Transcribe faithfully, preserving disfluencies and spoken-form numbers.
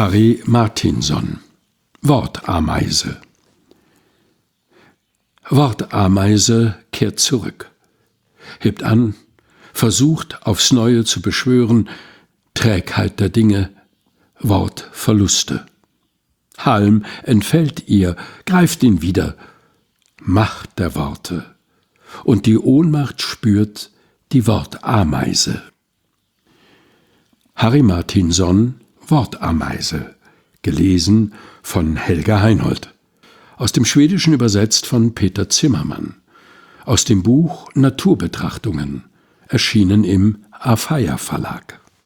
Harry Martinson. Wortameise. Wortameise kehrt zurück, hebt an, versucht aufs Neue zu beschwören, Trägheit der Dinge, Wortverluste. Halm entfällt ihr, greift ihn wieder, Macht der Worte, und die Ohnmacht spürt die Wortameise. Harry Martinson, Wortameise, gelesen von Helga Heinold. Aus dem Schwedischen übersetzt von Peter Zimmermann. Aus dem Buch Naturbetrachtungen, erschienen im Afeier Verlag.